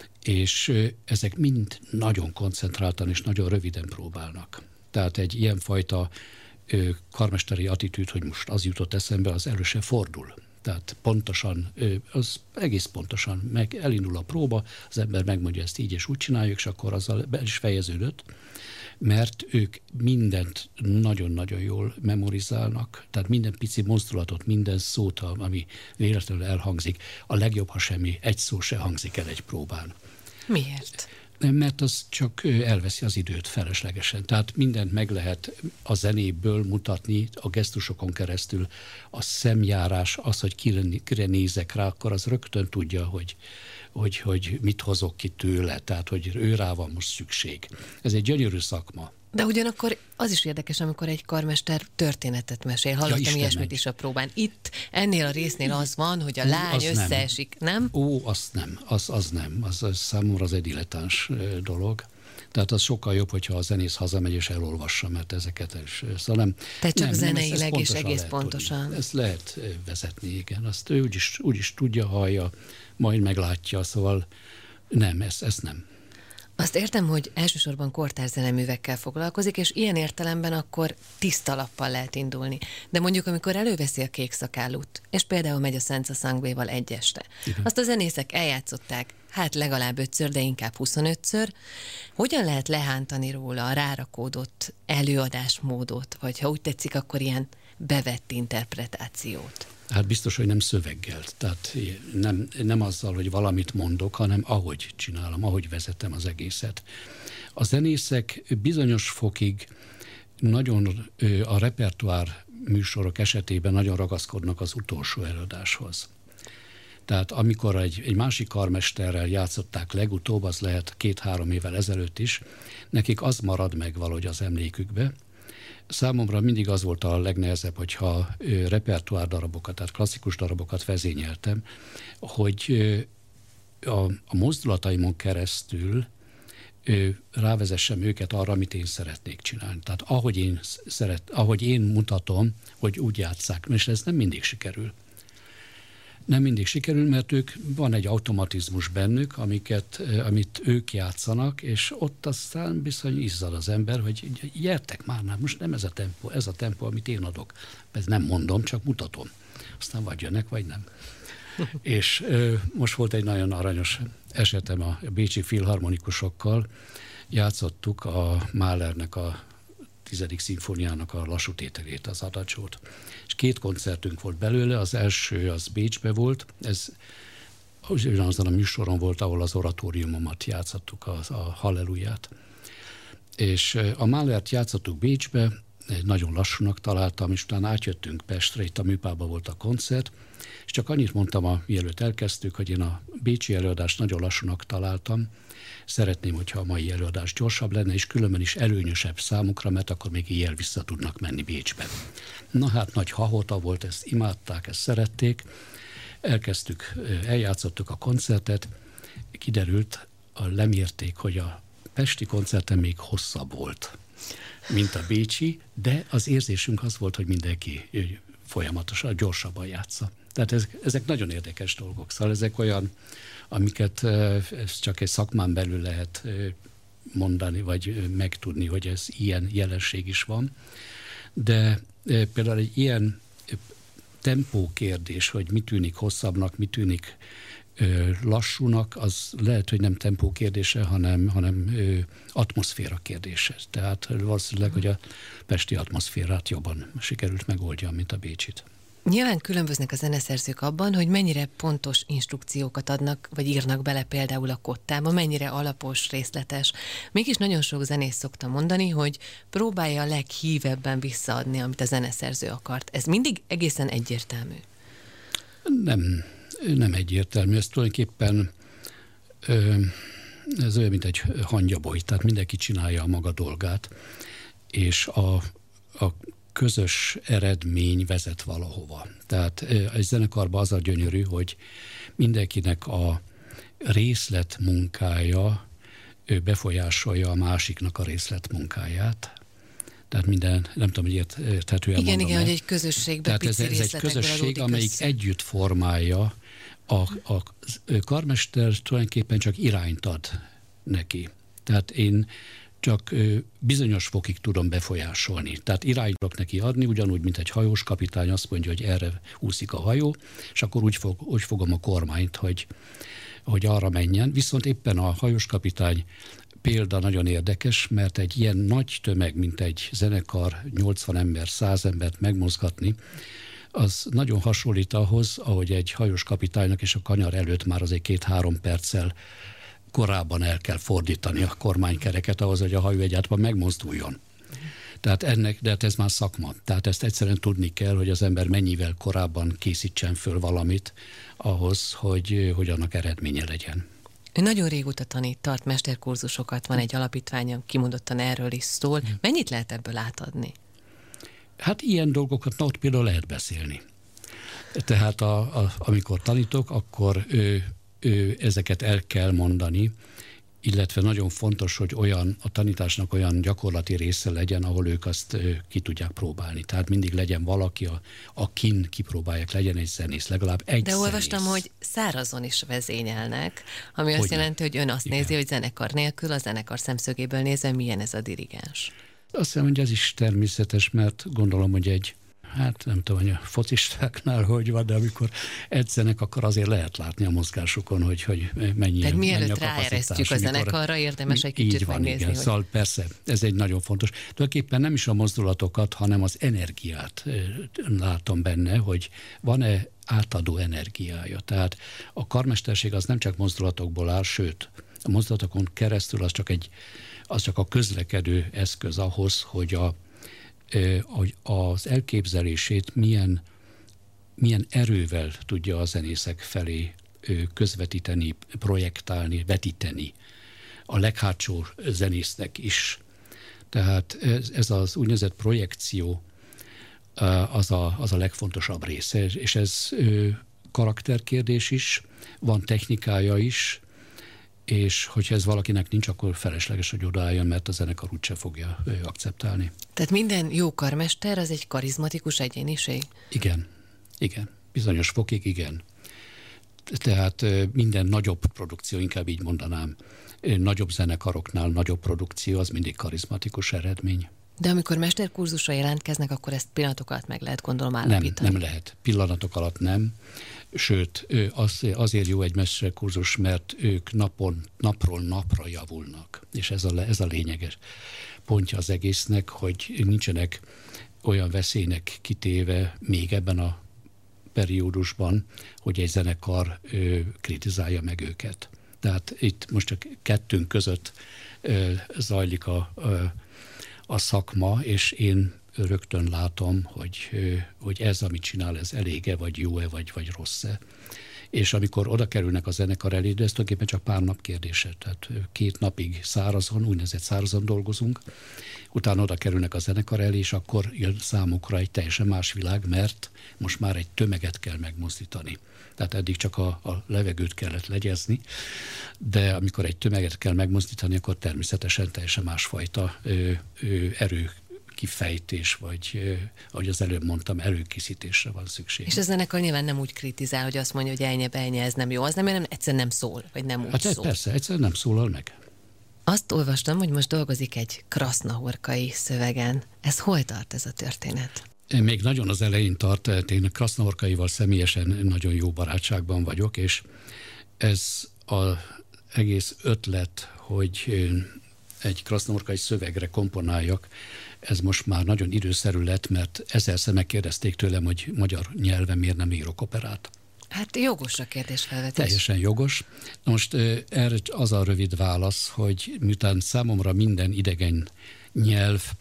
és ezek mind nagyon koncentráltan és nagyon röviden próbálnak. Tehát egy ilyenfajta karmesteri attitűd, hogy most az jutott eszembe, az elő se fordul. Tehát pontosan, az egész pontosan meg elindul a próba, az ember megmondja, ezt így és úgy csináljuk, és akkor azzal be is fejeződött, mert ők mindent nagyon-nagyon jól memorizálnak, tehát minden pici mozdulatot, minden szót, ami véletlenül elhangzik, a legjobb, ha semmi, egy szó se hangzik el egy próbán. Miért? Mert az csak elveszi az időt feleslegesen. Tehát mindent meg lehet a zenéből mutatni, a gesztusokon keresztül, a szemjárás, az, hogy kire, kire nézek rá, akkor az rögtön tudja, hogy, hogy, hogy mit hozok ki tőle, tehát hogy ő rá van most szükség. Ez egy gyönyörű szakma. De ugyanakkor az is érdekes, amikor egy karmester történetet mesél. Hallottam ja, ilyesmit is a próbán. Itt ennél a résznél az van, hogy a lány az összeesik, nem? nem? Ó, azt nem, az, az nem. Az, az számomra az egy dilettáns dolog. Tehát az sokkal jobb, hogyha a zenész hazamegy és elolvassa, mert ezeket is. Szóval nem, Te csak nem, zeneileg nem, és egész pontosan. Tudni. Ezt lehet vezetni, igen. Azt ő úgyis, úgyis tudja, hallja, majd meglátja, szóval nem, ezt, ezt nem. Azt értem, hogy elsősorban kortárs zeneművekkel foglalkozik, és ilyen értelemben akkor tiszta lappal lehet indulni. De mondjuk, amikor előveszi a Kék Szakállut, és például megy a Senza Sangue-val egy este, igen. Azt a zenészek eljátszották, hát legalább ötször, de inkább huszonötször. Hogyan lehet lehántani róla a rárakódott előadásmódot, vagy ha úgy tetszik, akkor ilyen bevett interpretációt? Hát biztos, hogy nem szöveggel, tehát nem, nem azzal, hogy valamit mondok, hanem ahogy csinálom, ahogy vezetem az egészet. A zenészek bizonyos fokig nagyon a repertoár műsorok esetében nagyon ragaszkodnak az utolsó előadáshoz. Tehát amikor egy, egy másik karmesterrel játszották legutóbb, az lehet két-három évvel ezelőtt is, nekik az marad meg valahogy az emlékükbe. Számomra mindig az volt a legnehezebb, hogyha repertoár darabokat, tehát klasszikus darabokat vezényeltem, hogy a, a mozdulataimon keresztül rávezessem őket arra, amit én szeretnék csinálni. Tehát ahogy én, szeret, ahogy én mutatom, hogy úgy játsszák, és ez nem mindig sikerül. Nem mindig sikerül, mert ők, van egy automatizmus bennük, amiket, amit ők játszanak, és ott aztán bizony izzad az ember, hogy gyertek már, nem, most nem ez a tempó, ez a tempó, amit én adok. Ez nem mondom, csak mutatom. Aztán vagy jönnek, vagy nem. És ö, most volt egy nagyon aranyos esetem a bécsi filharmonikusokkal. Játszottuk a Mahlernek a tizedik szimfóniának a lassú tételét, az adacsót. És két koncertünk volt belőle, az első az Bécsbe volt, ez ugyanazon a műsoron volt, ahol az oratóriumomat játszottuk, a, a Halleluját. És a Mahlert játszottuk Bécsbe, nagyon lassúnak találtam, és utána átjöttünk Pestre, itt a Műpában volt a koncert, és csak annyit mondtam, a, mielőtt elkezdtük, hogy én a bécsi előadást nagyon lassúnak találtam, szeretném, hogyha a mai előadás gyorsabb lenne, és különben is előnyösebb számukra, mert akkor még éjjel vissza tudnak menni Bécsbe. Na hát nagy hahota volt, ezt imádták, ezt szerették. Elkezdtük, eljátszottuk a koncertet, kiderült, a lemérték, hogy a pesti koncerten még hosszabb volt, mint a bécsi, de az érzésünk az volt, hogy mindenki folyamatosan, gyorsabban játsza. Tehát ez, ezek nagyon érdekes dolgok. Szóval ezek olyan, amiket ez csak egy szakmán belül lehet mondani, vagy megtudni, hogy ez ilyen jelenség is van. De például egy ilyen tempó kérdés, hogy mi tűnik hosszabbnak, mi tűnik lassúnak, az lehet, hogy nem tempó kérdése, hanem, hanem atmoszféra kérdése. Tehát valószínűleg, hogy a pesti atmoszférát jobban sikerült megoldja, mint a bécsit. Nyilván különböznek a zeneszerzők abban, hogy mennyire pontos instrukciókat adnak, vagy írnak bele például a kottába, mennyire alapos, részletes. Mégis nagyon sok zenész szokta mondani, hogy próbálja a leghívebben visszaadni, amit a zeneszerző akart. Ez mindig egészen egyértelmű. Nem, nem egyértelmű. Ez tulajdonképpen ez olyan, mint egy hangyaboly, tehát mindenki csinálja a maga dolgát, és a, a közös eredmény vezet valahova. Tehát egy zenekarban az a gyönyörű, hogy mindenkinek a részletmunkája ő befolyásolja a másiknak a részletmunkáját. Tehát minden, nem tudom, hogy ért, érthetően igen, mondom. Igen, hogy egy közösségben Tehát pici ez, ez egy közösség, amelyik össze. együtt formálja, a, a karmester tulajdonképpen csak irányt ad neki. Tehát én csak bizonyos fokig tudom befolyásolni. Tehát irányt tudok neki adni, ugyanúgy, mint egy hajós kapitány azt mondja, hogy erre úszik a hajó, és akkor úgy, fog, úgy fogom a kormányt, hogy, hogy arra menjen. Viszont éppen a hajós kapitány példa nagyon érdekes, mert egy ilyen nagy tömeg, mint egy zenekar, nyolcvan ember, száz embert megmozgatni, az nagyon hasonlít ahhoz, ahogy egy hajós kapitánynak és a kanyar előtt már azért két-három perccel korábban el kell fordítani a kormánykereket ahhoz, hogy a hajó egyáltalán megmozduljon. Tehát ennek, de hát ez már szakma. Tehát ezt egyszerűen tudni kell, hogy az ember mennyivel korábban készítsen föl valamit ahhoz, hogy, hogy annak eredménye legyen. Ő nagyon régóta tanít, tart mesterkurzusokat, van egy alapítványa, kimondottan erről is szól. Mennyit lehet ebből átadni? Hát ilyen dolgokat, na ott például lehet beszélni. Tehát a, a, amikor tanítok, akkor ő, ő, ezeket el kell mondani, illetve nagyon fontos, hogy olyan a tanításnak olyan gyakorlati része legyen, ahol ők azt ő, ki tudják próbálni. Tehát mindig legyen valaki, a, akin kipróbálják, legyen egy zenész, legalább egy De zenész. olvastam, hogy szárazon is vezényelnek, ami azt Hogyne? jelenti, hogy ön azt Igen. nézi, hogy zenekar nélkül, a zenekar szemszögéből nézve milyen ez a dirigens. Azt hiszem, hogy ez is természetes, mert gondolom, hogy egy, hát nem tudom, hogy a focistáknál hogy van, de amikor edzenek, akkor azért lehet látni a mozgásukon, hogy, hogy mennyi, Tehát mennyi mielőtt a kapacitás. ráeresztjük a zenekarra, érdemes egy kicsit így van, megnézni. Igen. Hogy... Szóval persze, ez egy nagyon fontos. Tulajdonképpen nem is a mozdulatokat, hanem az energiát látom benne, hogy van-e átadó energiája. Tehát a karmesterség az nem csak mozdulatokból áll, sőt, a mozdulatokon keresztül az csak egy az csak a közlekedő eszköz ahhoz, hogy, a, hogy az elképzelését milyen, milyen erővel tudja a zenészek felé közvetíteni, projektálni, vetíteni a leghátsó zenésznek is. Tehát ez, ez az úgynevezett projekció az a, az a legfontosabb része, és ez karakterkérdés is, van technikája is, és hogyha ez valakinek nincs, akkor felesleges, hogy odaálljon, mert a zenekar úgyse fogja ő, akceptálni. Tehát minden jó karmester az egy karizmatikus egyéniség? Igen, igen. Bizonyos fokig igen. Tehát minden nagyobb produkció, inkább így mondanám, nagyobb zenekaroknál nagyobb produkció, az mindig karizmatikus eredmény. De amikor mesterkurzusra jelentkeznek, akkor ezt pillanatok alatt meg lehet, gondolom, állapítani. Nem, nem lehet. Pillanatok alatt nem. Sőt, az, azért jó egy mesterkurzus, mert ők napon, napról napra javulnak. És ez a, ez a lényeges pontja az egésznek, hogy nincsenek olyan veszélynek kitéve még ebben a periódusban, hogy egy zenekar ö, kritizálja meg őket. Tehát itt most csak kettőnk között ö, zajlik a, ö, a szakma, és én rögtön látom, hogy, hogy ez, amit csinál, ez elége, vagy jó-e, vagy, vagy rossz-e. És amikor oda kerülnek a zenekar elé, de ez tulajdonképpen csak pár nap kérdése. Tehát két napig szárazon, úgynevezett szárazon dolgozunk, utána oda kerülnek a zenekar elé, és akkor jön számukra egy teljesen más világ, mert most már egy tömeget kell megmozdítani. Tehát eddig csak a, a levegőt kellett legyezni, de amikor egy tömeget kell megmozdítani, akkor természetesen teljesen másfajta ö, ö, erő kifejtés, vagy ahogy az előbb mondtam, előkészítésre van szükség. És a zenekar nyilván nem úgy kritizál, hogy azt mondja, hogy elnye, elnye, ez nem jó, az nem, nem egyszerűen nem szól, vagy nem úgy hát szól. Persze, egyszerűen nem szólal meg. Azt olvastam, hogy most dolgozik egy krasznahorkai szövegen. Ez hol tart ez a történet? Még nagyon az elején tart, én Krasznahorkaival személyesen nagyon jó barátságban vagyok, és ez az egész ötlet, hogy egy krasznahorkai szövegre komponáljak, ez most már nagyon időszerű lett, mert ezerszer megkérdezték tőlem, hogy magyar nyelven miért nem írok operát. Hát jogos a kérdésfelvetés. Teljesen jogos. Na most erre az a rövid válasz, hogy miután számomra minden idegen nyelv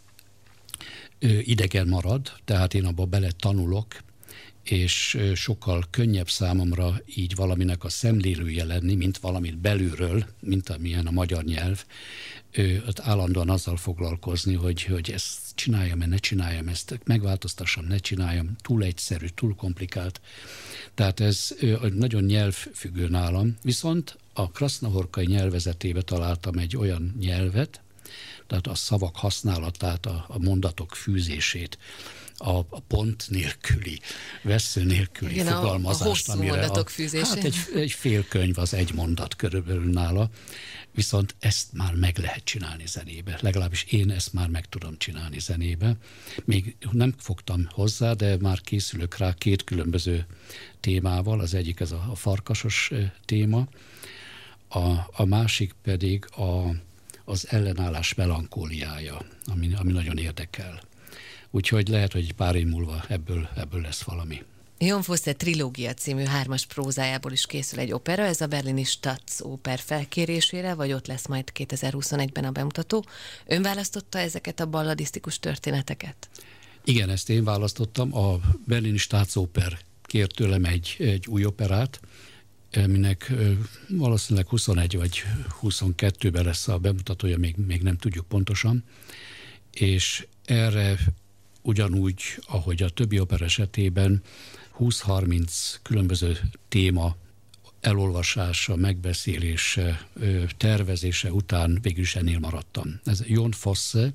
idegen marad, tehát én abba bele tanulok, és sokkal könnyebb számomra így valaminek a szemlélője lenni, mint valamit belülről, mint amilyen a magyar nyelv, ott állandóan azzal foglalkozni, hogy, hogy ezt csináljam-e, ne csináljam, ezt megváltoztassam, ne csináljam, túl egyszerű, túl komplikált. Tehát ez nagyon nyelvfüggő nálam, viszont a krasznahorkai nyelvezetébe találtam egy olyan nyelvet, tehát a szavak használatát, a, a mondatok fűzését, a, a pont nélküli, vessző nélküli igen, fogalmazást. A, a hosszú mondatok fűzését. Hát egy, egy fél könyv az egy mondat körülbelül nála, viszont ezt már meg lehet csinálni zenébe. Legalábbis én ezt már meg tudom csinálni zenébe. Még nem fogtam hozzá, de már készülök rá két különböző témával. Az egyik ez a, a farkasos téma, a, a másik pedig a, az ellenállás melankóliája, ami, ami nagyon érdekel. Úgyhogy lehet, hogy pár év múlva ebből, ebből lesz valami. Jon Fosse Trilógia című hármas prózájából is készül egy opera, ez a berlini Staatsoper felkérésére, vagy ott lesz majd kétezer-huszonegyben a bemutató. Ön választotta ezeket a balladisztikus történeteket? Igen, ezt én választottam. A berlini Staatsoper kért tőlem egy, egy új operát, aminek valószínűleg huszonegy vagy huszonkettőben lesz a bemutatója, még, még nem tudjuk pontosan, és erre ugyanúgy, ahogy a többi opera esetében húsz-harminc különböző téma elolvasása, megbeszélése, tervezése után végül is ennél maradtam. Ez Jon Fosse,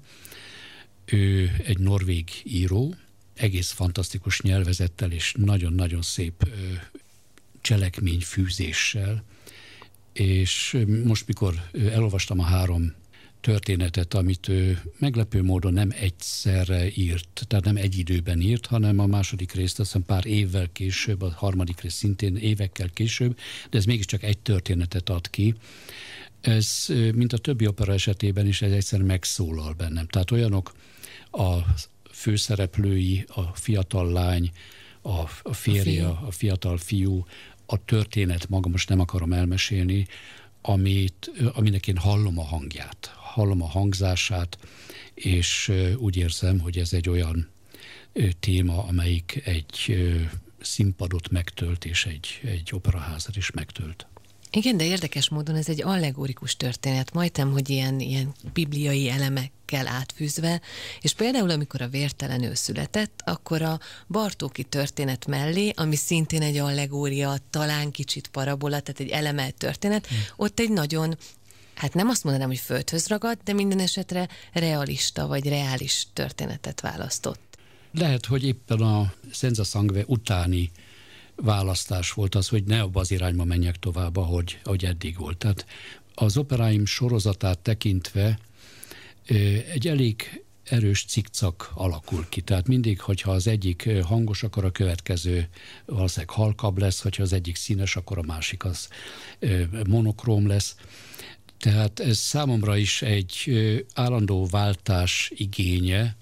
ő egy norvég író, egész fantasztikus nyelvezettel és nagyon-nagyon szép cselekményfűzéssel, és most, mikor elolvastam a három történetet, amit ő meglepő módon nem egyszerre írt, tehát nem egy időben írt, hanem a második részt azt hiszem pár évvel később, a harmadik rész szintén évekkel később, de ez mégiscsak egy történetet ad ki. Ez, mint a többi opera esetében is, ez egyszerűen megszólal bennem. Tehát olyanok a főszereplői, a fiatal lány, a, a férje, a, a fiatal fiú, a történet maga, most nem akarom elmesélni, amit, aminek én hallom a hangját, hallom a hangzását, és úgy érzem, hogy ez egy olyan téma, amelyik egy színpadot megtölt, és egy, egy operaházat is megtölt. Igen, de érdekes módon ez egy allegorikus történet, majdnem, hogy ilyen, ilyen bibliai elemekkel átfűzve, és például amikor a Vértelenül született, akkor a Bartóki történet mellé, ami szintén egy allegória, talán kicsit parabola, tehát egy elemelt történet, hmm. ott egy nagyon, hát nem azt mondanám, hogy földhöz ragadt, de minden esetre realista vagy reális történetet választott. Lehet, hogy éppen a Senza Sangue utáni választás volt az, hogy ne abba az irányba menjek tovább, ahogy, ahogy eddig volt. Tehát az operáim sorozatát tekintve egy elég erős cikcak alakul ki. Tehát mindig, hogyha az egyik hangos, akkor a következő valószínűleg halkabb lesz, hogyha az egyik színes, akkor a másik az monokróm lesz. Tehát ez számomra is egy állandó váltás igénye,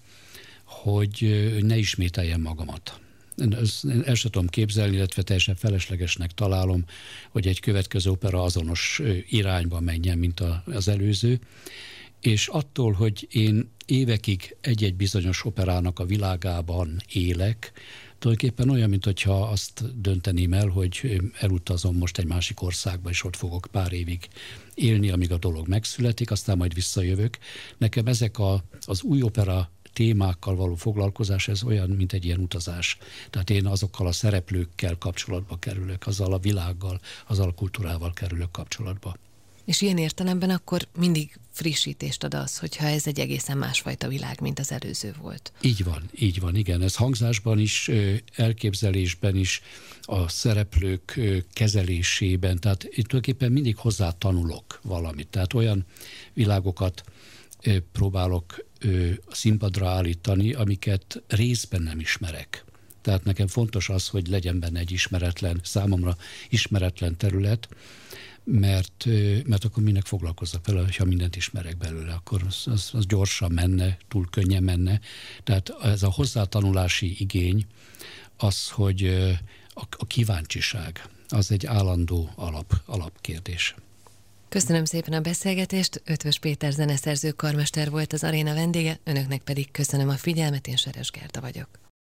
hogy ne ismételjem magamat. Ezt el sem tudom képzelni, illetve teljesen feleslegesnek találom, hogy egy következő opera azonos irányba menjen, mint az előző. És attól, hogy én évekig egy-egy bizonyos operának a világában élek, tulajdonképpen olyan, mintha azt dönteném el, hogy elutazom most egy másik országba, és ott fogok pár évig élni, amíg a dolog megszületik, aztán majd visszajövök. Nekem ezek a, az új opera témákkal való foglalkozás, ez olyan, mint egy ilyen utazás. Tehát én azokkal a szereplőkkel kapcsolatba kerülök, azzal a világgal, azzal a kultúrával kerülök kapcsolatba. És ilyen értelemben akkor mindig frissítést ad az, hogyha ez egy egészen másfajta világ, mint az előző volt. Így van, így van, igen. Ez hangzásban is, elképzelésben is, a szereplők kezelésében, tehát én tulajdonképpen mindig hozzá tanulok valamit. Tehát olyan világokat próbálok színpadra állítani, amiket részben nem ismerek. Tehát nekem fontos az, hogy legyen benne egy ismeretlen, számomra ismeretlen terület, mert, mert akkor minek foglalkozzak vele, ha mindent ismerek belőle, akkor az, az, az gyorsan menne, túl könnyen menne. Tehát ez a hozzátanulási igény, az, hogy a, a kíváncsiság, az egy állandó alap, alapkérdés. Köszönöm szépen a beszélgetést, Ötvös Péter zeneszerző karmester volt az aréna vendége, önöknek pedig köszönöm a figyelmet, én Seres Gerda vagyok.